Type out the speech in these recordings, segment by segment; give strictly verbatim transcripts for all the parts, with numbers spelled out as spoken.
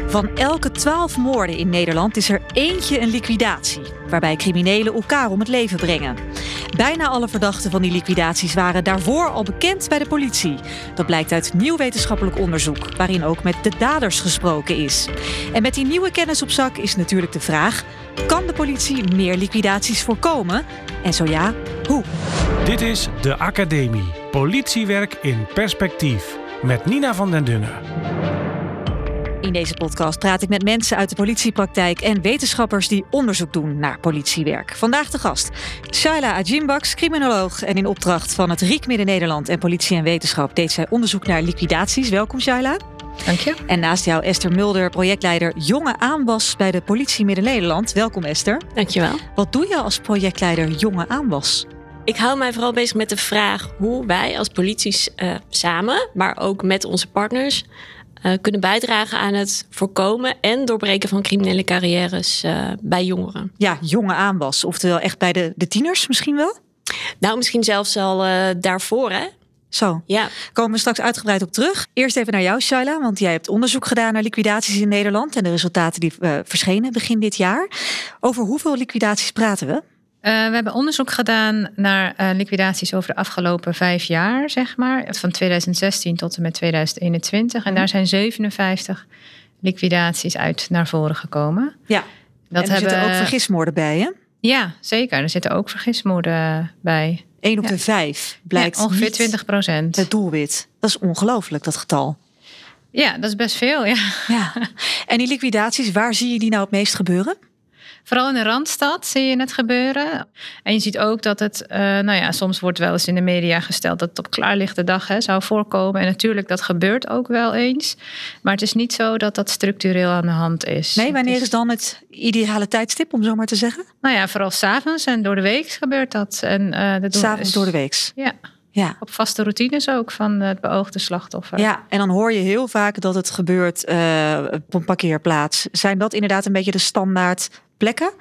Van elke twaalf moorden in Nederland is er eentje een liquidatie, waarbij criminelen elkaar om het leven brengen. Bijna alle verdachten van die liquidaties waren daarvoor al bekend bij de politie. Dat blijkt uit nieuw wetenschappelijk onderzoek, waarin ook met de daders gesproken is. En met die nieuwe kennis op zak is natuurlijk de vraag: kan de politie meer liquidaties voorkomen? En zo ja, hoe? Dit is De Academie. Politiewerk in perspectief. Met Nina van den Dungen. In deze podcast praat ik met mensen uit de politiepraktijk en wetenschappers die onderzoek doen naar politiewerk. Vandaag de gast Shaila Ajimbaks, criminoloog en in opdracht van het R I C Midden-Nederland en Politie en Wetenschap deed zij onderzoek naar liquidaties. Welkom Shaila. Dank je. En naast jou Esther Mulder, projectleider Jonge Aanwas bij de Politie Midden-Nederland. Welkom Esther. Dank je wel. Wat doe je als projectleider Jonge Aanwas? Ik hou mij vooral bezig met de vraag hoe wij als politie uh, samen, maar ook met onze partners, Uh, kunnen bijdragen aan het voorkomen en doorbreken van criminele carrières uh, bij jongeren. Ja, jonge aanwas. Oftewel echt bij de, de tieners misschien wel? Nou, misschien zelfs al uh, daarvoor, hè? Zo, ja. Komen we straks uitgebreid op terug. Eerst even naar jou, Shaila, want jij hebt onderzoek gedaan naar liquidaties in Nederland en de resultaten die uh, verschenen begin dit jaar. Over hoeveel liquidaties praten we? Uh, we hebben onderzoek gedaan naar uh, liquidaties over de afgelopen vijf jaar, zeg maar. Van twintig zestien tot en met twintig eenentwintig. En daar zijn zevenenvijftig liquidaties uit naar voren gekomen. Ja, dat en er hebben... zitten ook vergismoorden bij, hè? Ja, zeker. Er zitten ook vergismoorden bij. Eén op ja. de vijf blijkt ja, ongeveer niet twintig procent. Het doelwit. Dat is ongelooflijk, dat getal. Ja, dat is best veel, ja. ja. En die liquidaties, waar zie je die nou het meest gebeuren? Vooral in de Randstad zie je het gebeuren. En je ziet ook dat het, uh, nou ja, soms wordt wel eens in de media gesteld dat het op klaarlichte dag hè, zou voorkomen. En natuurlijk, dat gebeurt ook wel eens. Maar het is niet zo dat dat structureel aan de hand is. Nee, wanneer is... is dan het ideale tijdstip, om zo maar te zeggen? Nou ja, vooral 's avonds en door de week gebeurt dat. En, uh, dat 's avonds is... door de week? Ja. Ja. Op vaste routines ook van het beoogde slachtoffer. Ja, en dan hoor je heel vaak dat het gebeurt uh, op een parkeerplaats. Zijn dat inderdaad een beetje de standaard plekken?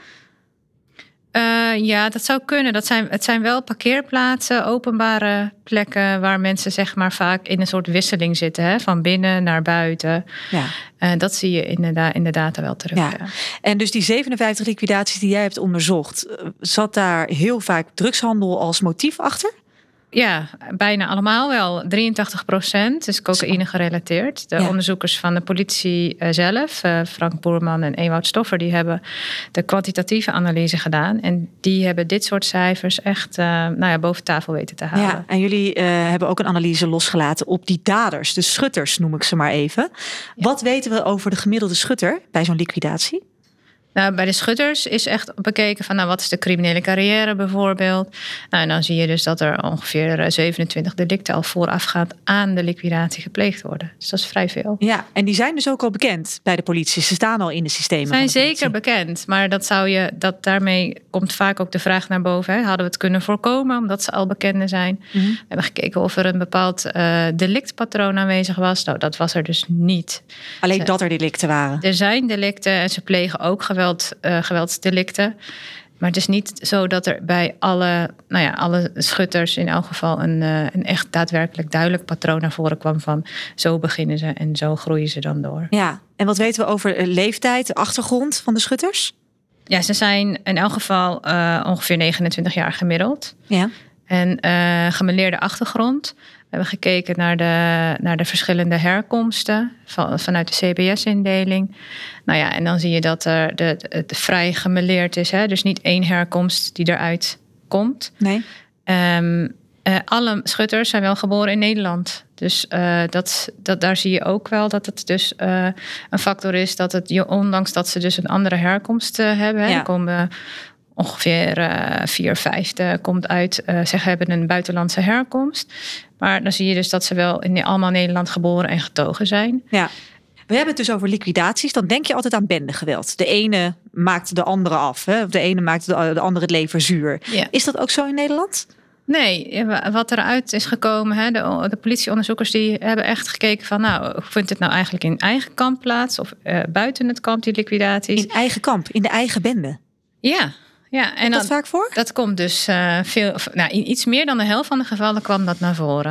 Uh, ja, dat zou kunnen. Dat zijn, het zijn wel parkeerplaatsen, openbare plekken waar mensen zeg maar vaak in een soort wisseling zitten, hè, van binnen naar buiten. Ja. Uh, dat zie je inderdaad, inderdaad wel terug. Ja. Ja. En dus die zevenenvijftig liquidaties die jij hebt onderzocht, zat daar heel vaak drugshandel als motief achter? Ja, bijna allemaal wel. drieëntachtig procent is cocaïne gerelateerd. De ja. onderzoekers van de politie zelf, Frank Boerman en Ewout Stoffer, die hebben de kwantitatieve analyse gedaan. En die hebben dit soort cijfers echt uh, nou ja, boven tafel weten te halen. Ja, en jullie uh, hebben ook een analyse losgelaten op die daders, de schutters noem ik ze maar even. Ja. Wat weten we over de gemiddelde schutter bij zo'n liquidatie? Nou, bij de schutters is echt bekeken van nou, wat is de criminele carrière bijvoorbeeld. Nou, en dan zie je dus dat er ongeveer zevenentwintig delicten al voorafgaand aan de liquidatie gepleegd worden. Dus dat is vrij veel. Ja, en die zijn dus ook al bekend bij de politie. Ze staan al in de systemen. Ze zijn van de zeker bekend, maar dat zou je, dat daarmee komt vaak ook de vraag naar boven. Hè? Hadden we het kunnen voorkomen omdat ze al bekende zijn? Mm-hmm. We hebben gekeken of er een bepaald uh, delictpatroon aanwezig was. Nou, dat was er dus niet. Alleen ze, dat er delicten waren? Er zijn delicten en ze plegen ook geweld. Geweld, uh, geweldsdelicten. Maar het is niet zo dat er bij alle, nou ja, alle schutters in elk geval een, uh, een echt daadwerkelijk duidelijk patroon naar voren kwam van zo beginnen ze en zo groeien ze dan door. Ja, en wat weten we over leeftijd, de achtergrond van de schutters? Ja, ze zijn in elk geval uh, ongeveer negenentwintig jaar gemiddeld. Ja. En uh, gemêleerde achtergrond. We hebben gekeken naar de, naar de verschillende herkomsten van, vanuit de C B S-indeling. Nou ja, en dan zie je dat er de, de, het vrij gemêleerd is. Hè? Dus niet één herkomst die eruit komt. Nee. Um, uh, alle schutters zijn wel geboren in Nederland. Dus uh, dat, dat, daar zie je ook wel dat het dus uh, een factor is dat het, ondanks dat ze dus een andere herkomst uh, hebben, hè, ja. komen ongeveer uh, vier vijfde komt uit, uh, ze hebben een buitenlandse herkomst. Maar dan zie je dus dat ze wel in, allemaal Nederland geboren en getogen zijn. Ja. We hebben het dus over liquidaties. Dan denk je altijd aan bendegeweld. De ene maakt de andere af. Hè? Of de ene maakt de, de andere het leven zuur. Ja. Is dat ook zo in Nederland? Nee, wat eruit is gekomen, hè, de, de politieonderzoekers die hebben echt gekeken van, nou, vindt het nou eigenlijk in eigen kamp plaats of uh, buiten het kamp, die liquidaties? In eigen kamp, in de eigen bende? Ja. Ja, en komt dat dan, vaak voor? Dat komt dus uh, veel, nou, in iets meer dan de helft van de gevallen kwam dat naar voren.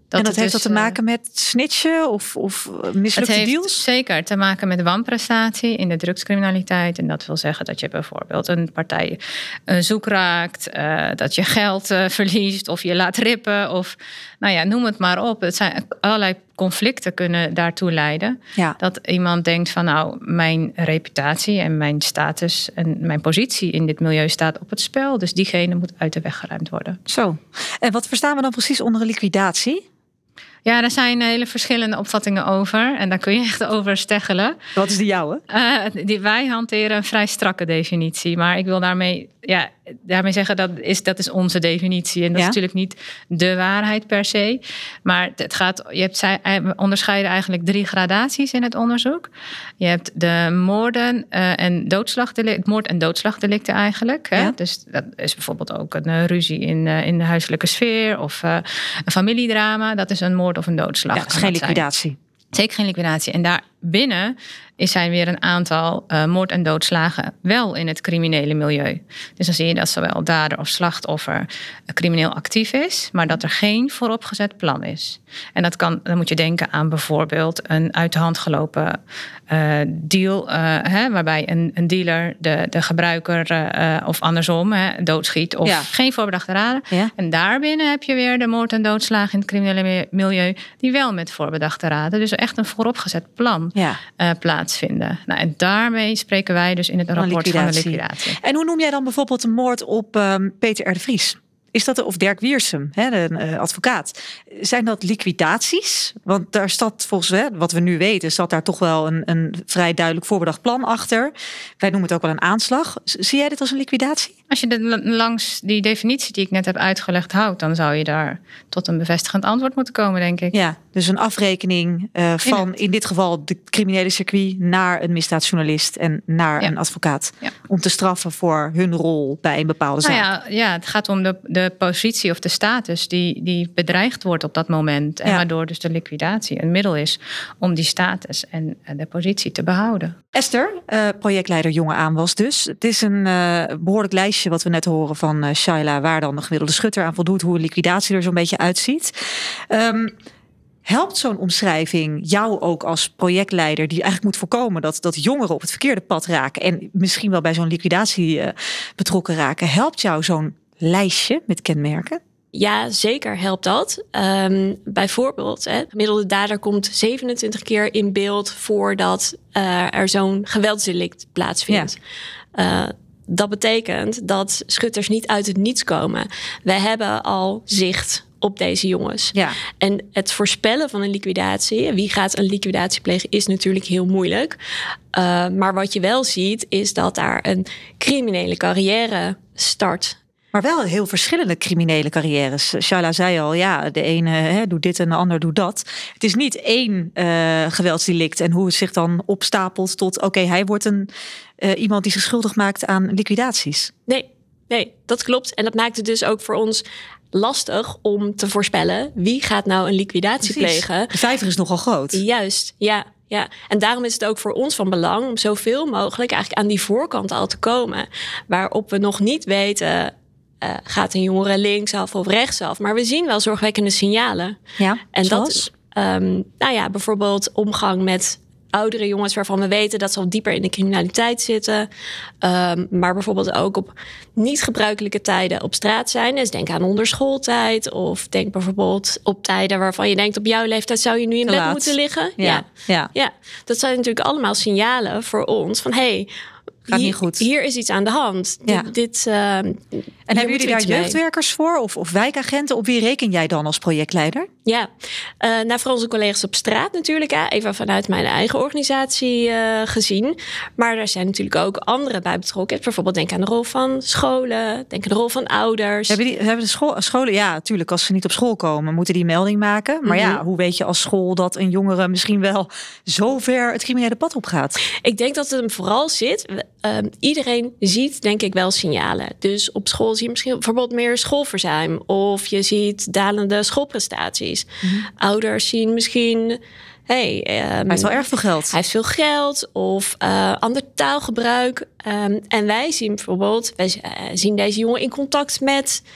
Dat en dat heeft dus, dat te maken met snitchen of, of mislukte het heeft deals? Zeker te maken met wanprestatie in de drugscriminaliteit. En dat wil zeggen dat je bijvoorbeeld een partij een zoek raakt, uh, dat je geld uh, verliest of je laat rippen of nou ja, noem het maar op. Het zijn allerlei conflicten kunnen daartoe leiden. Ja. Dat iemand denkt van nou, mijn reputatie en mijn status en mijn positie in dit milieu staat op het spel. Dus diegene moet uit de weg geruimd worden. Zo. En wat verstaan we dan precies onder een liquidatie? Ja, daar zijn hele verschillende opvattingen over. En daar kun je echt over steggelen. Wat is die jouwe? Uh, die, wij hanteren een vrij strakke definitie. Maar ik wil daarmee, ja, daarmee zeggen dat is, dat is onze definitie. En dat ja? is natuurlijk niet de waarheid per se. Maar het gaat, je hebt, we onderscheiden eigenlijk drie gradaties in het onderzoek. Je hebt de moorden uh, en doodslagdelicten, moord- en doodslagdelicten eigenlijk. Hè? Ja? Dus dat is bijvoorbeeld ook een uh, ruzie in, uh, in de huiselijke sfeer of uh, een familiedrama. Dat is een moord of een doodslag. Ja, dat is geen liquidatie. Zijn. Zeker geen liquidatie. En daarbinnen zijn weer een aantal uh, moord- en doodslagen wel in het criminele milieu. Dus dan zie je dat zowel dader of slachtoffer crimineel actief is, maar dat er geen vooropgezet plan is. En dat kan, dan moet je denken aan bijvoorbeeld een uit de hand gelopen uh, deal, uh, hè, waarbij een, een dealer de, de gebruiker uh, of andersom hè, doodschiet of ja. geen voorbedachte raden. Ja. En daarbinnen heb je weer de moord- en doodslagen in het criminele milieu die wel met voorbedachte raden, dus echt een vooropgezet plan ja. uh, plaatsvinden. Nou, en daarmee spreken wij dus in het rapport van de liquidatie. En hoe noem jij dan bijvoorbeeld een moord op um, Peter R. de Vries? Is dat, of Dirk Wiersum, hè, de uh, advocaat. Zijn dat liquidaties? Want daar staat volgens hè, wat we nu weten, staat daar toch wel een, een vrij duidelijk voorbedacht plan achter. Wij noemen het ook wel een aanslag. Zie jij dit als een liquidatie? Als je de, langs die definitie die ik net heb uitgelegd houdt, dan zou je daar tot een bevestigend antwoord moeten komen, denk ik. Ja, dus een afrekening uh, van in dit geval de criminele circuit naar een misdaadjournalist en naar ja. een advocaat. Ja. Om te straffen voor hun rol bij een bepaalde zaak. Nou ja, ja, het gaat om de, de positie of de status die, die bedreigd wordt op dat moment. En ja. waardoor dus de liquidatie een middel is om die status en de positie te behouden. Esther, uh, projectleider Jonge Aanwas dus. Het is een uh, behoorlijk lijstje wat we net horen van uh, Shaila, waar dan de gemiddelde schutter aan voldoet, hoe een liquidatie er zo'n beetje uitziet. Um, Helpt zo'n omschrijving jou ook als projectleider die eigenlijk moet voorkomen dat, dat jongeren op het verkeerde pad raken en misschien wel bij zo'n liquidatie uh, betrokken raken? Helpt jou zo'n lijstje met kenmerken? Ja, zeker helpt dat. Um, bijvoorbeeld, hè, de gemiddelde dader komt zevenentwintig keer in beeld voordat uh, er zo'n geweldsdelict plaatsvindt. Ja. Uh, dat betekent dat schutters niet uit het niets komen. Wij hebben al zicht op deze jongens. Ja. En het voorspellen van een liquidatie, wie gaat een liquidatie plegen, is natuurlijk heel moeilijk. Uh, maar wat je wel ziet, is dat daar een criminele carrière start. Maar wel heel verschillende criminele carrières. Shaila zei al, ja, de ene hè, doet dit en de ander doet dat. Het is niet één uh, geweldsdelict en hoe het zich dan opstapelt tot, oké, okay, hij wordt een uh, iemand die zich schuldig maakt aan liquidaties. Nee, nee, dat klopt. En dat maakt het dus ook voor ons lastig om te voorspellen wie gaat nou een liquidatie Precies. plegen. De vijver is nogal groot. Juist, ja. Ja, en daarom is het ook voor ons van belang om zoveel mogelijk eigenlijk aan die voorkant al te komen, waarop we nog niet weten, uh, gaat een jongere linksaf of rechtsaf, maar we zien wel zorgwekkende signalen. Ja, en zoals? dat, um, nou ja, bijvoorbeeld omgang met oudere jongens waarvan we weten dat ze al dieper in de criminaliteit zitten. Um, maar bijvoorbeeld ook op niet gebruikelijke tijden op straat zijn. Dus denk aan onderschooltijd. Of denk bijvoorbeeld op tijden waarvan je denkt, op jouw leeftijd zou je nu in bed Laat. moeten liggen. Ja. Ja. Ja. ja, dat zijn natuurlijk allemaal signalen voor ons van hey, Gaat hier, niet goed. Hier is iets aan de hand. Ja. Dit, dit, uh, en hebben jullie daar jeugdwerkers voor of, of wijkagenten? Op wie reken jij dan als projectleider? Ja, uh, nou voor onze collega's op straat natuurlijk. Hè, even vanuit mijn eigen organisatie uh, gezien. Maar er zijn natuurlijk ook anderen bij betrokken. Bijvoorbeeld denk aan de rol van scholen. Denk aan de rol van ouders. Hebben, die, hebben de school, scholen, ja natuurlijk, als ze niet op school komen, moeten die melding maken. Maar mm-hmm. ja, hoe weet je als school dat een jongere misschien wel zo ver het criminele pad op gaat? Ik denk dat het hem vooral zit. Uh, iedereen ziet denk ik wel signalen. Dus op school zie je misschien bijvoorbeeld meer schoolverzuim. Of je ziet dalende schoolprestaties. Mm-hmm. Ouders zien misschien, hey, um, hij heeft wel erg veel geld. Hij heeft veel geld of uh, ander taalgebruik. Um, en wij zien bijvoorbeeld, wij uh, zien deze jongen in contact met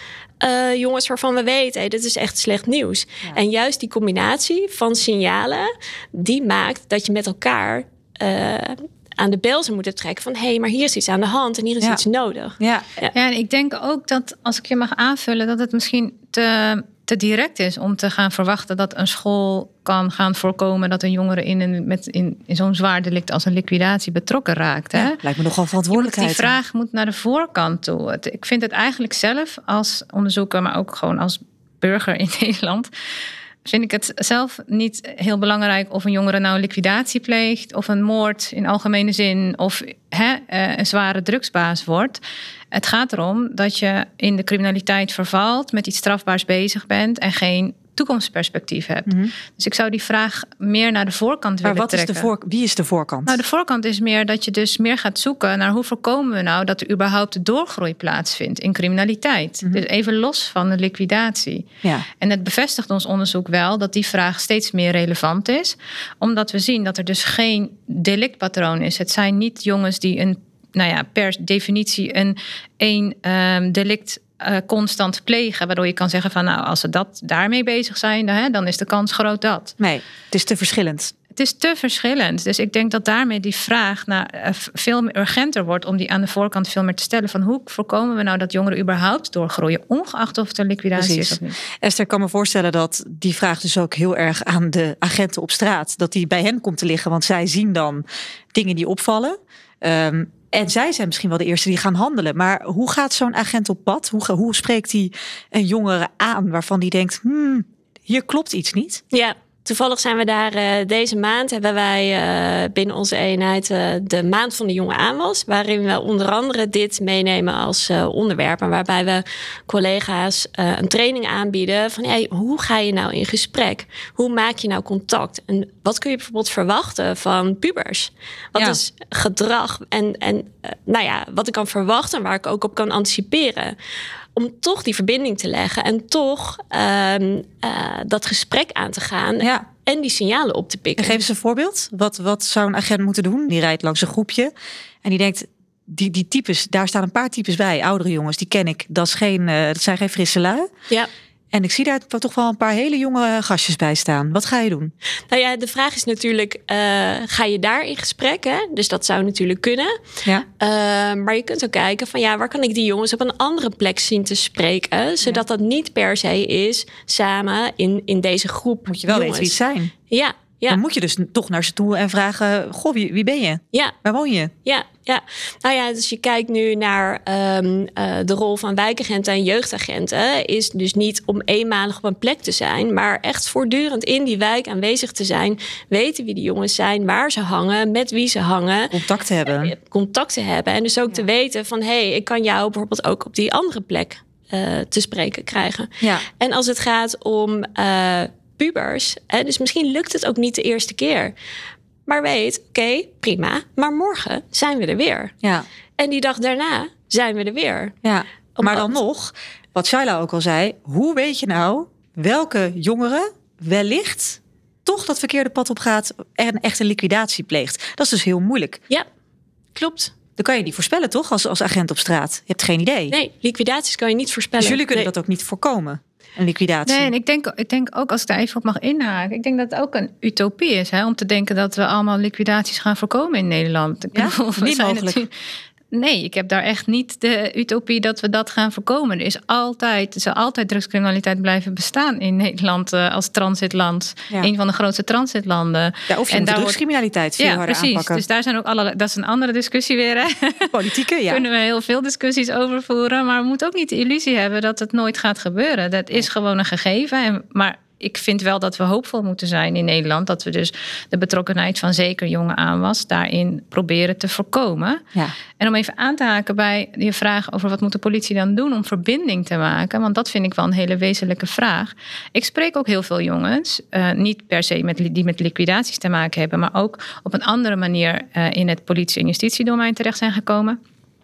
uh, jongens waarvan we weten, hey, dit is echt slecht nieuws. Ja. En juist die combinatie van signalen, die maakt dat je met elkaar Uh, aan de bel zou moeten trekken van hé, hey, maar hier is iets aan de hand en hier is ja. iets nodig. Ja. Ja. ja, en ik denk ook dat, als ik je mag aanvullen, dat het misschien te, te direct is om te gaan verwachten dat een school kan gaan voorkomen dat een jongere in, een, met, in, in zo'n zwaar delict als een liquidatie betrokken raakt. Hè? Ja, lijkt me nogal verantwoordelijkheid. Die vraag moet naar de voorkant toe. Het, ik vind het eigenlijk zelf als onderzoeker, maar ook gewoon als burger in Nederland, vind ik het zelf niet heel belangrijk of een jongere nou een liquidatie pleegt of een moord in algemene zin of hè, een zware drugsbaas wordt. Het gaat erom dat je in de criminaliteit vervalt, met iets strafbaars bezig bent en geen toekomstperspectief hebt. Mm-hmm. Dus ik zou die vraag meer naar de voorkant maar willen wat trekken. Is de voor, wie is de voorkant? Nou, de voorkant is meer dat je dus meer gaat zoeken naar hoe voorkomen we nou dat er überhaupt de doorgroei plaatsvindt in criminaliteit. Mm-hmm. Dus even los van de liquidatie. Ja. En het bevestigt ons onderzoek wel dat die vraag steeds meer relevant is, omdat we zien dat er dus geen delictpatroon is. Het zijn niet jongens die een, nou ja, per definitie een één um, delict Uh, constant plegen, waardoor je kan zeggen van nou, als ze dat daarmee bezig zijn, dan, hè, dan is de kans groot dat. Nee, het is te verschillend. Het is te verschillend. Dus ik denk dat daarmee die vraag naar, uh, veel urgenter wordt om die aan de voorkant veel meer te stellen van hoe voorkomen we nou dat jongeren überhaupt doorgroeien, ongeacht of het een liquidatie Precies. is of niet. Esther, ik kan me voorstellen dat die vraag dus ook heel erg aan de agenten op straat, dat die bij hen komt te liggen, want zij zien dan dingen die opvallen. Um, En zij zijn misschien wel de eerste die gaan handelen. Maar hoe gaat zo'n agent op pad? Hoe, hoe spreekt hij een jongere aan waarvan die denkt, hmm, hier klopt iets niet? Ja, toevallig zijn we daar uh, deze maand, hebben wij uh, binnen onze eenheid uh, de Maand van de Jonge Aanwas, waarin we onder andere dit meenemen als uh, onderwerp. En waarbij we collega's uh, een training aanbieden van hey, hoe ga je nou in gesprek? Hoe maak je nou contact? En wat kun je bijvoorbeeld verwachten van pubers? Wat ja. is gedrag? En, en uh, nou ja, wat ik kan verwachten en waar ik ook op kan anticiperen. Om toch die verbinding te leggen en toch uh, uh, dat gesprek aan te gaan ja. en die signalen op te pikken. En geef eens een voorbeeld. Wat, wat zou een agent moeten doen? Die rijdt langs een groepje en die denkt, die, die types, daar staan een paar types bij. Oudere jongens, die ken ik. Dat, is geen, uh, dat zijn geen frisse lui. Ja. En ik zie daar toch wel een paar hele jonge gastjes bij staan. Wat ga je doen? Nou ja, de vraag is natuurlijk, uh, ga je daar in gesprek? Hè? Dus dat zou natuurlijk kunnen. Ja. Uh, maar je kunt ook kijken van ja, waar kan ik die jongens op een andere plek zien te spreken? Zodat ja. dat niet per se is samen in, in deze groep. Moet je wel jongens. weten wie het zijn. Ja. Ja. Dan moet je dus toch naar ze toe en vragen, goh, wie, wie ben je? Ja. Waar woon je? Ja, ja. Nou ja, dus je kijkt nu naar um, uh, de rol van wijkagenten en jeugdagenten. Is dus niet om eenmalig op een plek te zijn, maar echt voortdurend in die wijk aanwezig te zijn. Weten wie die jongens zijn, waar ze hangen, met wie ze hangen. Contact te hebben. Uh, contact te hebben. En dus ook ja. te weten van, hé, hey, ik kan jou bijvoorbeeld ook op die andere plek uh, te spreken krijgen. Ja. En als het gaat om Uh, pubers, hè, dus misschien lukt het ook niet de eerste keer. Maar weet, oké, okay, prima. Maar morgen zijn we er weer. Ja. En die dag daarna zijn we er weer. Ja. Maar dan nog, wat Shaila ook al zei, hoe weet je nou welke jongere wellicht toch dat verkeerde pad op gaat en echt een liquidatie pleegt? Dat is dus heel moeilijk. Ja, klopt. Dan kan je niet voorspellen, toch, als, als agent op straat? Je hebt geen idee. Nee, liquidaties kan je niet voorspellen. Dus jullie kunnen nee. dat ook niet voorkomen? Een liquidatie. Nee, en ik denk, ik denk ook, als ik daar even op mag inhaken, ik denk dat het ook een utopie is, hè, om te denken dat we allemaal liquidaties gaan voorkomen in Nederland. Ja, niet mogelijk. Nee, ik heb daar echt niet de utopie dat we dat gaan voorkomen. Er is altijd, er zal altijd drugscriminaliteit blijven bestaan in Nederland uh, als transitland. Ja. Een van de grootste transitlanden. Ja, of je en moet de drugscriminaliteit veel ja, harder precies. aanpakken. Dus daar zijn ook allerlei, dat is een andere discussie weer. Hè? Politieke, ja. Daar kunnen we heel veel discussies over voeren. Maar we moeten ook niet de illusie hebben dat het nooit gaat gebeuren. Dat is gewoon een gegeven. En, maar ik vind wel dat we hoopvol moeten zijn in Nederland. Dat we dus de betrokkenheid van zeker jonge aanwas daarin proberen te voorkomen. Ja. En om even aan te haken bij je vraag over wat moet de politie dan doen om verbinding te maken. Want dat vind ik wel een hele wezenlijke vraag. Ik spreek ook heel veel jongens. Uh, niet per se met, die met liquidaties te maken hebben. Maar ook op een andere manier uh, in het politie- en justitiedomein terecht zijn gekomen.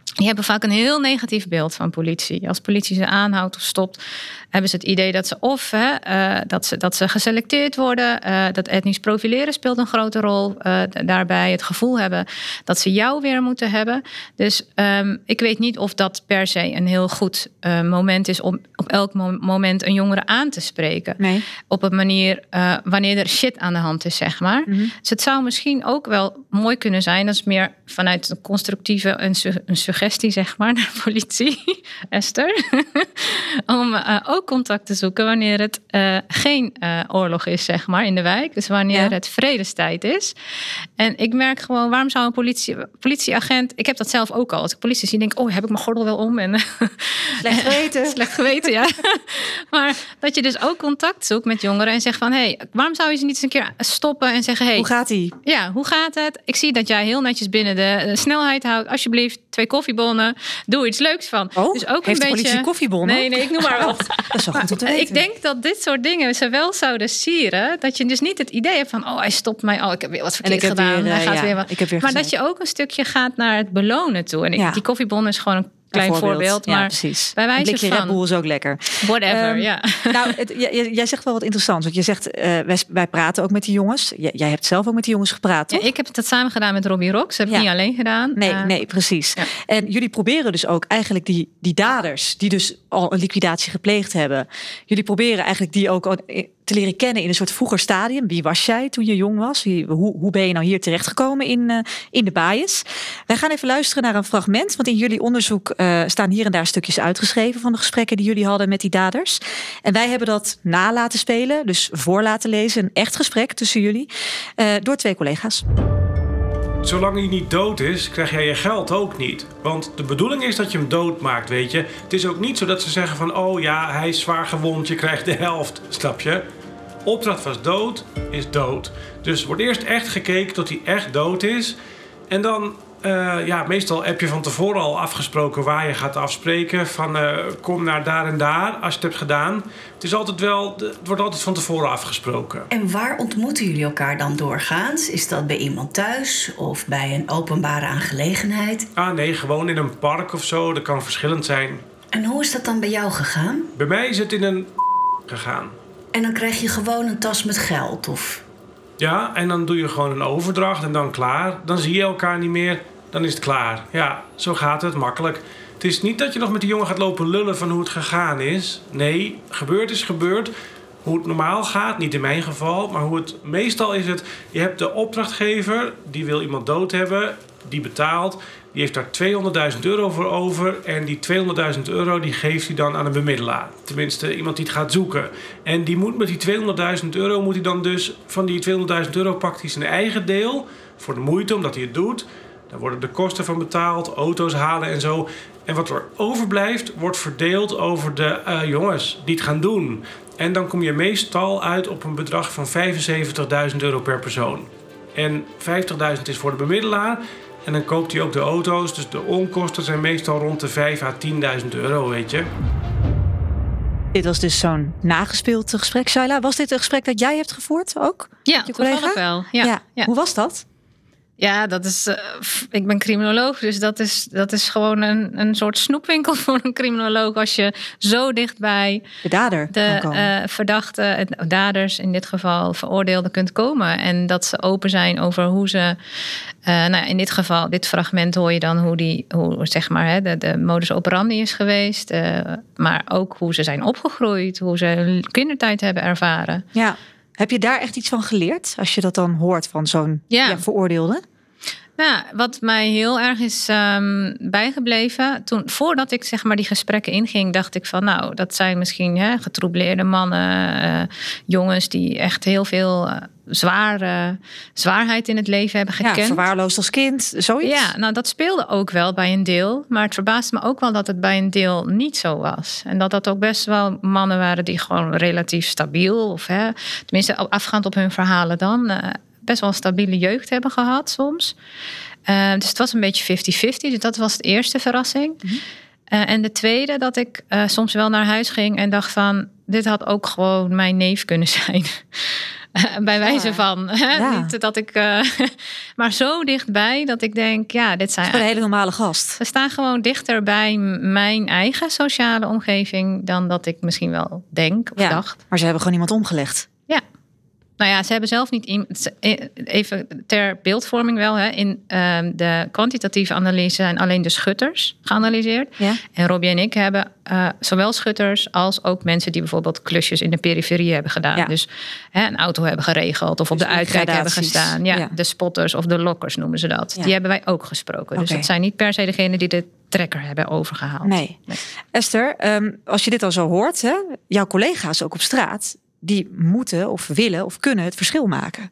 Die hebben vaak een heel negatief beeld van politie. Als politie ze aanhoudt of stopt, hebben ze het idee dat ze of hè, uh, dat, ze, dat ze geselecteerd worden. Uh, dat etnisch profileren speelt een grote rol. Uh, daarbij het gevoel hebben dat ze jou weer moeten hebben. Dus um, ik weet niet of dat per se een heel goed uh, moment is om op elk moment een jongere aan te spreken. Nee. Op een manier uh, wanneer er shit aan de hand is, zeg maar. Mm-hmm. Dus het zou misschien ook wel mooi kunnen zijn. Dat is meer vanuit een constructieve een, su- een suggestie, zeg maar, naar de politie, Esther. Om uh, ook contact te zoeken wanneer het uh, geen uh, oorlog is, zeg maar, in de wijk. Dus wanneer ja. het vredestijd is. En ik merk gewoon, waarom zou een politie, politieagent... Ik heb dat zelf ook al. Als ik politie zie, denk ik, oh, heb ik mijn gordel wel om? En, slecht geweten. slecht geweten, ja. Maar dat je dus ook contact zoekt met jongeren en zegt van, hé, hey, waarom zou je ze niet eens een keer stoppen en zeggen, hey, hoe gaat ie? Ja, hoe gaat het? Ik zie dat jij heel netjes binnen de, de snelheid houdt. Alsjeblieft, twee koffiebonnen. Doe iets leuks van. Oh, dus ook heeft een de beetje politie koffiebonnen? Nee, nee, ik noem maar wat. Dat is wel goed om te weten. Ik denk dat dit soort dingen ze wel zouden sieren. Dat je dus niet het idee hebt van, oh, hij stopt mij. Oh, ik heb weer wat verkeerd gedaan. Weer, hij gaat ja, weer wat. Ik heb weer maar gezegd. dat je ook een stukje gaat naar het belonen toe. En ik, ja. die koffiebonnen is gewoon een klein voorbeeld, voorbeeld maar ja, precies. Bij wijze een blikje van Red Bull is ook lekker. Whatever, um, ja. Nou, het, jij, jij zegt wel wat interessants. Want je zegt, uh, wij, wij praten ook met die jongens. Jij, jij hebt zelf ook met die jongens gepraat, toch? Ja, ik heb het samen gedaan met Robbie Rox. Dat heb ik ja. niet alleen gedaan. Nee, uh, nee, precies. Ja. En jullie proberen dus ook eigenlijk die, die daders... die dus al een liquidatie gepleegd hebben... jullie proberen eigenlijk die ook te leren kennen in een soort vroeger stadium. Wie was jij toen je jong was? Wie, hoe, hoe ben je nou hier terechtgekomen in, uh, in de bias? Wij gaan even luisteren naar een fragment. Want in jullie onderzoek uh, staan hier en daar stukjes uitgeschreven... van de gesprekken die jullie hadden met die daders. En wij hebben dat na laten spelen, dus voor laten lezen. Een echt gesprek tussen jullie, uh, door twee collega's. Zolang hij niet dood is, krijg jij je geld ook niet. Want de bedoeling is dat je hem dood maakt, weet je. Het is ook niet zo dat ze zeggen van... oh ja, hij is zwaar gewond, je krijgt de helft, snap je? Opdracht was dood, is dood. Dus wordt eerst echt gekeken tot hij echt dood is. En dan, uh, ja, meestal heb je van tevoren al afgesproken waar je gaat afspreken. Van uh, kom naar daar en daar, als je het hebt gedaan. Het is altijd wel, het wordt altijd van tevoren afgesproken. En waar ontmoeten jullie elkaar dan doorgaans? Is dat bij iemand thuis of bij een openbare aangelegenheid? Ah nee, gewoon in een park of zo, dat kan verschillend zijn. En hoe is dat dan bij jou gegaan? Bij mij is het in een gegaan. En dan krijg je gewoon een tas met geld, of? Ja, en dan doe je gewoon een overdracht en dan klaar. Dan zie je elkaar niet meer, dan is het klaar. Ja, zo gaat het, makkelijk. Het is niet dat je nog met die jongen gaat lopen lullen van hoe het gegaan is. Nee, gebeurd is gebeurd. Hoe het normaal gaat, niet in mijn geval, maar hoe het meestal is het... je hebt de opdrachtgever, die wil iemand dood hebben, die betaalt... die heeft daar tweehonderdduizend euro voor over... en die tweehonderdduizend euro die geeft hij dan aan een bemiddelaar. Tenminste, iemand die het gaat zoeken. En die moet met die tweehonderdduizend euro... moet hij dan dus van die tweehonderdduizend euro... pakt hij zijn eigen deel voor de moeite, omdat hij het doet. Daar worden de kosten van betaald, auto's halen en zo. En wat er overblijft, wordt verdeeld over de uh, jongens die het gaan doen. En dan kom je meestal uit op een bedrag van vijfenzeventigduizend euro per persoon. En vijftigduizend is voor de bemiddelaar... En dan koopt hij ook de auto's. Dus de onkosten zijn meestal rond de vijf à tienduizend euro, weet je. Dit was dus zo'n nagespeeld gesprek. Shaila, was dit een gesprek dat jij hebt gevoerd ook? Ja, toevallig wel. Ja, ja. Ja. Hoe was dat? Ja, dat is. Uh, ik ben criminoloog, dus dat is, dat is gewoon een, een soort snoepwinkel voor een criminoloog. Als je zo dichtbij de dader de uh, verdachte, daders in dit geval, veroordeelden kunt komen. En dat ze open zijn over hoe ze. Uh, nou, in dit geval, dit fragment hoor je dan hoe die, hoe zeg maar, hè, de, de modus operandi is geweest. Uh, maar ook hoe ze zijn opgegroeid, hoe ze hun kindertijd hebben ervaren. Ja. Heb je daar echt iets van geleerd als je dat dan hoort van zo'n ja. Ja, veroordeelde? Nou, wat mij heel erg is um, bijgebleven, toen, voordat ik zeg maar die gesprekken inging, dacht ik van nou, dat zijn misschien hè, getroubleerde mannen, uh, jongens die echt heel veel uh, zware, zwaarheid in het leven hebben gekend. Ja, verwaarloosd als kind, zoiets. Ja, nou dat speelde ook wel bij een deel, maar het verbaasde me ook wel dat het bij een deel niet zo was. En dat dat ook best wel mannen waren die gewoon relatief stabiel, of hè, tenminste afgaand op hun verhalen dan, uh, best wel een stabiele jeugd hebben gehad soms. Uh, dus het was een beetje vijftig-vijftig. Dus dat was de eerste verrassing. Mm-hmm. Uh, en de tweede, dat ik uh, soms wel naar huis ging en dacht van, dit had ook gewoon mijn neef kunnen zijn. bij wijze Ja. van. Ja. Niet dat ik, uh, maar zo dichtbij dat ik denk, ja, dit zijn... Het is een hele normale gast. Ze staan gewoon dichter bij m- mijn eigen sociale omgeving dan dat ik misschien wel denk of Ja, dacht. maar ze hebben gewoon iemand omgelegd. Ja. Nou ja, ze hebben zelf niet... in- Even ter beeldvorming wel. Hè. In uh, de kwantitatieve analyse zijn alleen de schutters geanalyseerd. Ja. En Robbie en ik hebben uh, zowel schutters als ook mensen die bijvoorbeeld klusjes in de periferie hebben gedaan. Ja. Dus hè, een auto hebben geregeld of op Dus de uitkijk hebben gradaties. gestaan. Ja, Ja. De spotters of de lokkers noemen ze dat. Ja. Die hebben wij ook gesproken. Dus Oké. het zijn niet per se degenen die de trekker hebben overgehaald. Nee. Nee. Esther, um, als je dit al zo hoort, hè, jouw collega's ook op straat, die moeten of willen of kunnen het verschil maken.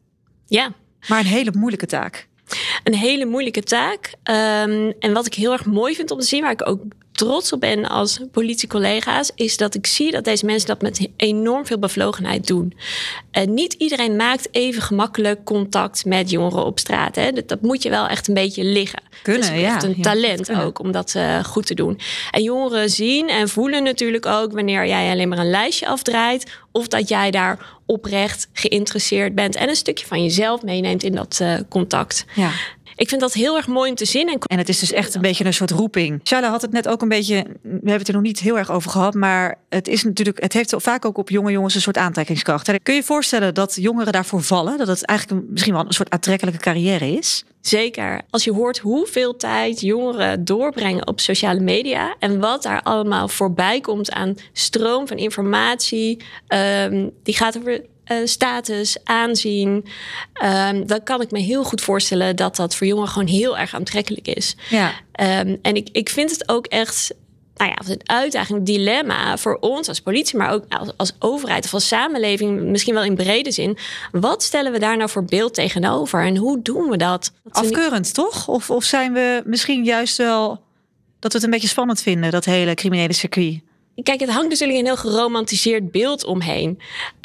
Ja, Maar een hele moeilijke taak. een hele moeilijke taak. Um, en wat ik heel erg mooi vind om te zien, waar ik ook trots op ben als politiecollega's, is dat ik zie dat deze mensen dat met enorm veel bevlogenheid doen. Uh, niet iedereen maakt even gemakkelijk contact met jongeren op straat. Hè. Dat, dat moet je wel echt een beetje liggen. Kunnen, Het is ja. echt een Ja, talent kunnen. ook om dat uh, goed te doen. En jongeren zien en voelen natuurlijk ook wanneer jij alleen maar een lijstje afdraait, of dat jij daar oprecht geïnteresseerd bent en een stukje van jezelf meeneemt in dat uh, contact. Ja. Ik vind dat heel erg mooi om te zien. En En het is dus echt een beetje een soort roeping. Shaila had het net ook een beetje, we hebben het er nog niet heel erg over gehad, maar het is natuurlijk, het heeft vaak ook op jonge jongens een soort aantrekkingskracht. Kun je je voorstellen dat jongeren daarvoor vallen? Dat het eigenlijk een, misschien wel een soort aantrekkelijke carrière is? Zeker. Als je hoort hoeveel tijd jongeren doorbrengen op sociale media en wat daar allemaal voorbij komt aan stroom van informatie, um, die gaat over Uh, status, aanzien. Um, dan kan ik me heel goed voorstellen dat dat voor jongeren gewoon heel erg aantrekkelijk is. Ja. Um, en ik, ik vind het ook echt, nou ja, een uitdaging, een dilemma voor ons als politie, maar ook als, als overheid of als samenleving, misschien wel in brede zin. Wat stellen we daar nou voor beeld tegenover en hoe doen we dat? dat Afkeurend, niet... toch? Of, of zijn we misschien juist wel dat we het een beetje spannend vinden, dat hele criminele circuit? Kijk, het hangt natuurlijk een heel geromantiseerd beeld omheen.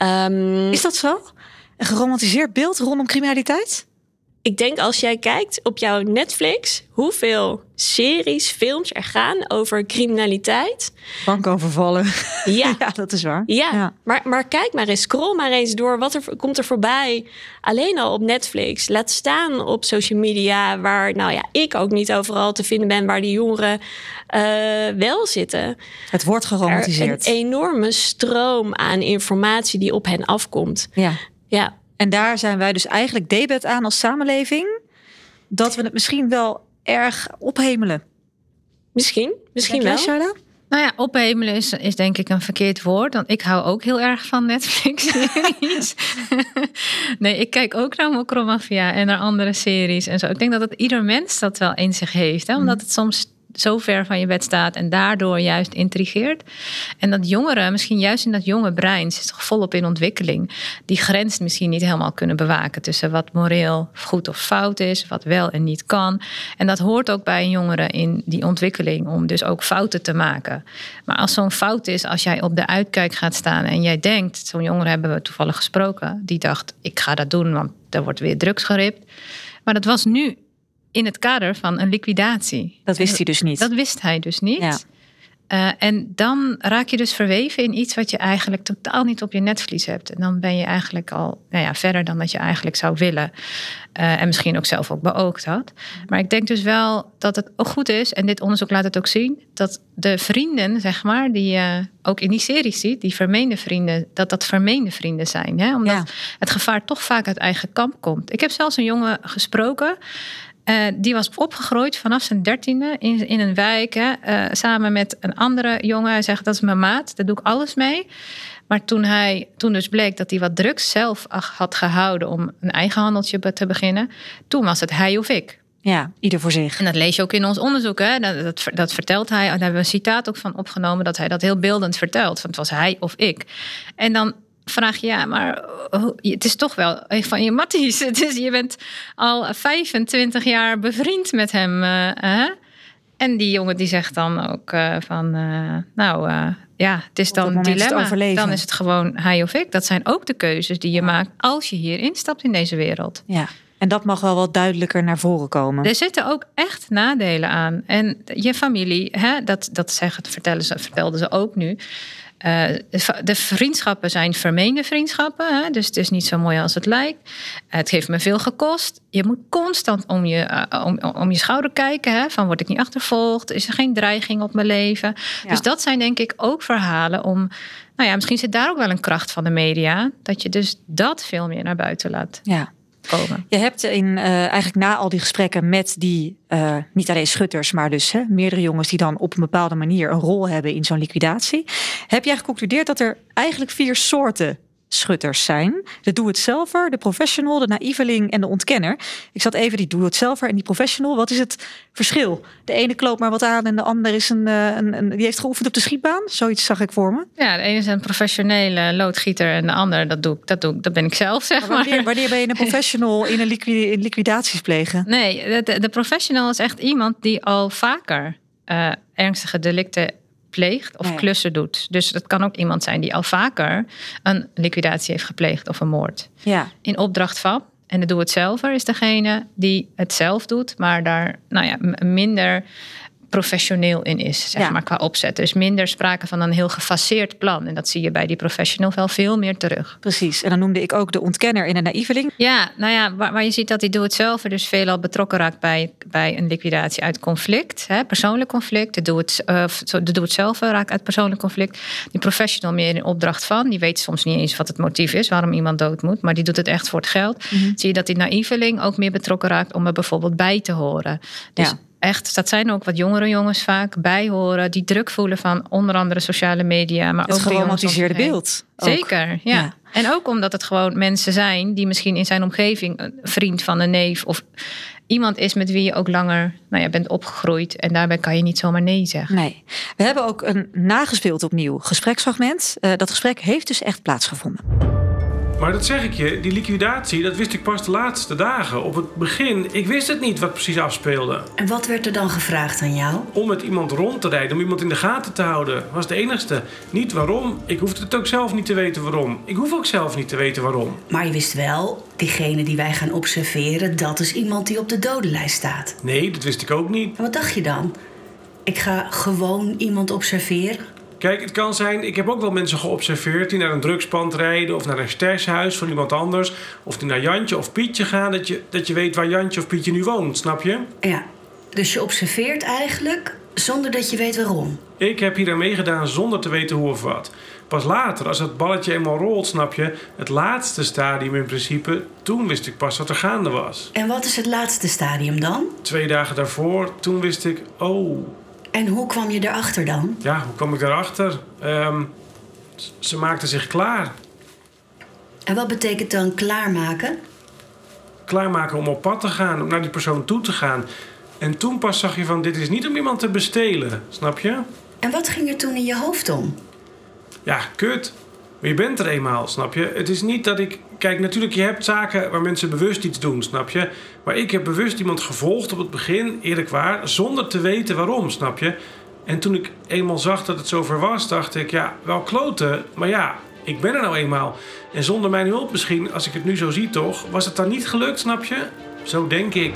Um, is dat zo? Een geromantiseerd beeld rondom criminaliteit? Ik denk als jij kijkt op jouw Netflix, hoeveel series, films er gaan over criminaliteit. Bankovervallen. Ja. Ja, dat is waar. Ja, ja. Maar, maar kijk maar eens, scroll maar eens door. Wat er komt er voorbij? Alleen al op Netflix. Laat staan op social media, waar nou ja, ik ook niet overal te vinden ben, waar die jongeren uh, wel zitten. Het wordt geromantiseerd. Er een enorme stroom aan informatie die op hen afkomt. Ja. Ja. En daar zijn wij dus eigenlijk debet aan als samenleving, dat we het misschien wel erg ophemelen. Misschien, misschien Denk wel. jij, Shaila? Nou ja, ophemelen is, is denk ik een verkeerd woord. Want ik hou ook heel erg van Netflix-series. Nee, ik kijk ook naar Mokromafia en naar andere series en zo. Ik denk dat het ieder mens dat wel in zich heeft. Hè? Omdat het soms zo ver van je bed staat en daardoor juist intrigeert. En dat jongeren, misschien juist in dat jonge brein, zit toch volop in ontwikkeling, die grens misschien niet helemaal kunnen bewaken tussen wat moreel goed of fout is, wat wel en niet kan. En dat hoort ook bij een jongere in die ontwikkeling, om dus ook fouten te maken. Maar als zo'n fout is, als jij op de uitkijk gaat staan en jij denkt, zo'n jongere hebben we toevallig gesproken, die dacht, ik ga dat doen, want er wordt weer drugs geript. Maar dat was nu in het kader van een liquidatie. Dat wist hij dus niet. Dat wist hij dus niet. Ja. Uh, en dan raak je dus verweven in iets wat je eigenlijk totaal niet op je netvlies hebt. En dan ben je eigenlijk al nou ja, verder dan dat je eigenlijk zou willen. Uh, en misschien ook zelf ook beoogd had. Maar ik denk dus wel dat het ook goed is, en dit onderzoek laat het ook zien, dat de vrienden, zeg maar, die je ook in die series ziet, die vermeende vrienden, dat dat vermeende vrienden zijn. Hè? Omdat Ja. het gevaar toch vaak uit eigen kamp komt. Ik heb zelfs een jongen gesproken. Uh, die was opgegroeid vanaf zijn dertiende in, in een wijk. Hè, uh, samen met een andere jongen. Hij zegt, dat is mijn maat, daar doe ik alles mee. Maar toen, hij, toen dus bleek dat hij wat drugs zelf had gehouden om een eigen handeltje te beginnen, toen was het hij of ik. Ja, ieder voor zich. En dat lees je ook in ons onderzoek. Hè? Dat, dat, dat vertelt hij. Daar hebben we een citaat ook van opgenomen, dat hij dat heel beeldend vertelt. Want het was hij of ik. En dan vraag je, ja, maar het is toch wel van je matties. Het is, je bent al vijfentwintig jaar bevriend met hem. Uh, hè? En die jongen die zegt dan ook uh, van, uh, nou uh, ja, het is dan een dilemma. Dan is het gewoon hij of ik. Dat zijn ook de keuzes die je maakt als je hier instapt in deze wereld. Ja. En dat mag wel wat duidelijker naar voren komen. Er zitten ook echt nadelen aan. En je familie, hè, dat, dat zeggen, vertellen ze, vertelden ze ook nu. de vriendschappen zijn vermeende vriendschappen. Hè? Dus het is niet zo mooi als het lijkt. Het heeft me veel gekost. Je moet constant om je, uh, om, om je schouder kijken. Hè? Van, word ik niet achtervolgd? Is er geen dreiging op mijn leven? Ja. Dus dat zijn denk ik ook verhalen om... Nou ja, misschien zit daar ook wel een kracht van de media. Dat je dus dat veel meer naar buiten laat ja. komen. Je hebt in, uh, eigenlijk na al die gesprekken met die... Uh, niet alleen schutters, maar dus hè, meerdere jongens... die dan op een bepaalde manier een rol hebben in zo'n liquidatie... heb jij geconcludeerd dat er eigenlijk vier soorten... schutters zijn. De doe-het-zelver, de professional, de naïveling en de ontkenner. Ik zat even die doe-het-zelver en die professional. Wat is het verschil? De ene kloopt maar wat aan en de ander is een, een, een die heeft geoefend op de schietbaan. Zoiets zag ik voor me. Ja, de ene is een professionele loodgieter en de ander, dat doe ik, dat doe ik, dat ben ik zelf, zeg maar. Wanneer, wanneer ben je een professional in een liquid, in liquidaties plegen? Nee, de, de professional is echt iemand die al vaker uh, ernstige delicten pleegt of ja, ja. klussen doet. Dus dat kan ook iemand zijn die al vaker een liquidatie heeft gepleegd of een moord. Ja. In opdracht van. En de doe-het-zelver is degene die het zelf doet, maar daar nou ja, minder professioneel in is, zeg ja. maar, qua opzet. Dus minder sprake van een heel gefaseerd plan. En dat zie je bij die professional wel veel meer terug. Precies. En dan noemde ik ook de ontkenner en de naïveling. Ja, nou ja, waar, waar je ziet dat die doe-het-zelver dus veelal betrokken raakt bij, bij een liquidatie uit conflict. Hè, persoonlijk conflict. De doe-het, uh, de doe-het-zelver raakt uit persoonlijk conflict. Die professional meer in opdracht van. Die weet soms niet eens wat het motief is, waarom iemand dood moet. Maar die doet het echt voor het geld. Mm-hmm. Zie je dat die naïveling ook meer betrokken raakt om er bijvoorbeeld bij te horen. Dus ja. Echt, dat zijn ook wat jongere jongens vaak bij horen, die druk voelen van onder andere sociale media, maar het ook geromantiseerde beeld. Ook. Zeker, ja. ja. En ook omdat het gewoon mensen zijn die misschien in zijn omgeving een vriend van een neef of iemand is met wie je ook langer nou ja, bent opgegroeid en daarbij kan je niet zomaar nee zeggen. Nee. We hebben ook een nagespeeld opnieuw gespreksfragment. Uh, dat gesprek heeft dus echt plaatsgevonden. Maar dat zeg ik je, die liquidatie, dat wist ik pas de laatste dagen. Op het begin, ik wist het niet wat precies afspeelde. En wat werd er dan gevraagd aan jou? Om met iemand rond te rijden, om iemand in de gaten te houden. Was het enigste. Niet waarom. Ik hoefde het ook zelf niet te weten waarom. Ik hoef ook zelf niet te weten waarom. Maar je wist wel, diegene die wij gaan observeren, dat is iemand die op de dodenlijst staat. Nee, dat wist ik ook niet. En wat dacht je dan? Ik ga gewoon iemand observeren? Kijk, het kan zijn, ik heb ook wel mensen geobserveerd die naar een drugspand rijden of naar een stashhuis van iemand anders. Of die naar Jantje of Pietje gaan, dat je, dat je weet waar Jantje of Pietje nu woont, snap je? Ja, dus je observeert eigenlijk zonder dat je weet waarom. Ik heb hier aan meegedaan zonder te weten hoe of wat. Pas later, als het balletje eenmaal rolt, snap je, het laatste stadium in principe, toen wist ik pas wat er gaande was. En wat is het laatste stadium dan? Twee dagen daarvoor, toen wist ik, oh... En hoe kwam je erachter dan? Ja, hoe kwam ik erachter? Um, ze maakte zich klaar. En wat betekent dan klaarmaken? Klaarmaken om op pad te gaan, om naar die persoon toe te gaan. En toen pas zag je van, dit is niet om iemand te bestelen, snap je? En wat ging er toen in je hoofd om? Ja, kut. Maar je bent er eenmaal, snap je? Het is niet dat ik... Kijk, natuurlijk, je hebt zaken waar mensen bewust iets doen, snap je? Maar ik heb bewust iemand gevolgd op het begin, eerlijk waar, zonder te weten waarom, snap je? En toen ik eenmaal zag dat het zover was, dacht ik, ja, wel kloten, maar ja, ik ben er nou eenmaal. En zonder mijn hulp misschien, als ik het nu zo zie toch, was het dan niet gelukt, snap je? Zo denk ik.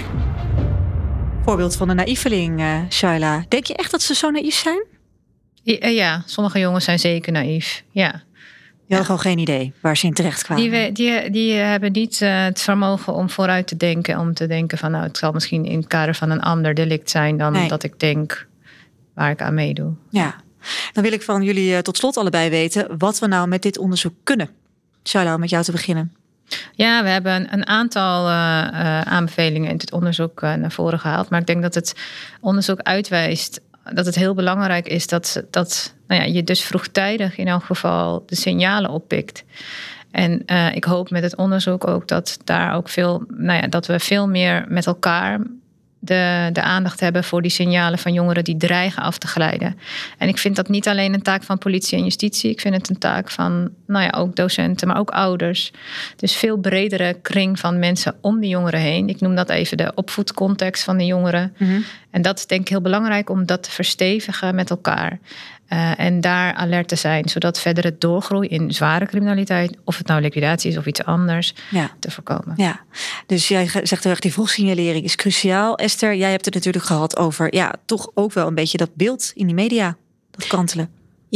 Voorbeeld van een naïveling, uh, Shaila. Denk je echt dat ze zo naïef zijn? Ja, ja, sommige jongens zijn zeker naïef, ja. Je had gewoon geen idee waar ze in terecht kwamen. Die, die, die hebben niet uh, het vermogen om vooruit te denken. Om te denken van nou, het zal misschien in het kader van een ander delict zijn dan nee. dat ik denk waar ik aan meedoe. Ja, dan wil ik van jullie uh, tot slot allebei weten wat we nou met dit onderzoek kunnen. Shaila, om met jou te beginnen. Ja, we hebben een, een aantal uh, uh, aanbevelingen in dit onderzoek uh, naar voren gehaald. Maar ik denk dat het onderzoek uitwijst dat het heel belangrijk is dat, dat nou ja, je dus vroegtijdig in elk geval de signalen oppikt. En uh, ik hoop met het onderzoek ook dat daar ook veel, nou ja, dat we veel meer met elkaar de, de aandacht hebben voor die signalen van jongeren die dreigen af te glijden. En ik vind dat niet alleen een taak van politie en justitie. Ik vind het een taak van, nou ja, ook docenten, maar ook ouders. Dus veel bredere kring van mensen om die jongeren heen. Ik noem dat even de opvoedcontext van de jongeren. Mm-hmm. En dat is denk ik heel belangrijk om dat te verstevigen met elkaar. Uh, en daar alert te zijn, zodat verdere doorgroei in zware criminaliteit, of het nou liquidatie is of iets anders, ja. te voorkomen. Ja, dus jij zegt heel erg, die vroegsignalering is cruciaal. Esther, jij hebt het natuurlijk gehad over, ja, toch ook wel een beetje dat beeld in die media, dat kantelen. Ja,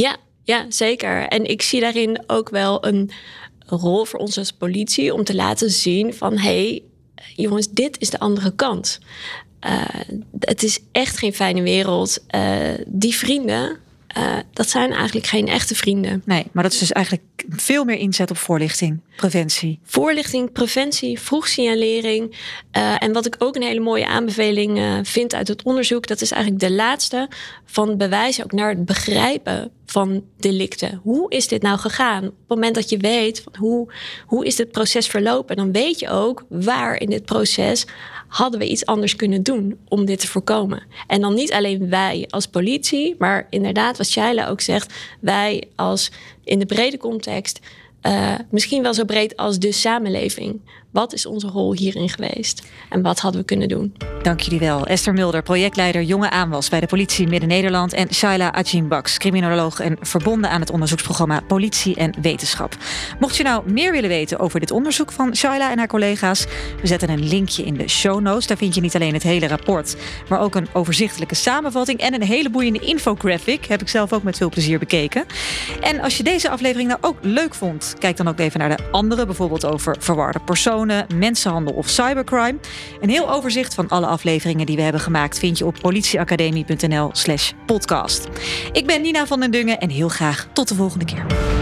Ja, zeker. En ik zie daarin ook wel een rol voor ons als politie om te laten zien van, hé, hey, jongens, dit is de andere kant. Uh, het is echt geen fijne wereld. Uh, die vrienden, uh, dat zijn eigenlijk geen echte vrienden. Nee, maar dat is dus eigenlijk veel meer inzet op voorlichting, preventie. Voorlichting, preventie, vroegsignalering. Uh, en wat ik ook een hele mooie aanbeveling uh, vind uit het onderzoek, dat is eigenlijk de laatste van bewijzen ook naar het begrijpen van delicten. Hoe is dit nou gegaan? Op het moment dat je weet van hoe, hoe is dit proces verlopen, dan weet je ook waar in dit proces hadden we iets anders kunnen doen om dit te voorkomen. En dan niet alleen wij als politie, maar inderdaad, wat Shaila ook zegt, wij als in de brede context, uh, misschien wel zo breed als de samenleving. Wat is onze rol hierin geweest? En wat hadden we kunnen doen? Dank jullie wel. Esther Mulder, projectleider Jonge Aanwas bij de politie Midden-Nederland. En Shaila Ajin-Baks, criminoloog en verbonden aan het onderzoeksprogramma Politie en Wetenschap. Mocht je nou meer willen weten over dit onderzoek van Shaila en haar collega's, we zetten een linkje in de show notes. Daar vind je niet alleen het hele rapport, maar ook een overzichtelijke samenvatting en een hele boeiende infographic. Heb ik zelf ook met veel plezier bekeken. En als je deze aflevering nou ook leuk vond, kijk dan ook even naar de andere, bijvoorbeeld over verwarde personen, mensenhandel of cybercrime. Een heel overzicht van alle afleveringen die we hebben gemaakt vind je op politieacademie punt n l slash podcast. Ik ben Nina van den Dungen en heel graag tot de volgende keer.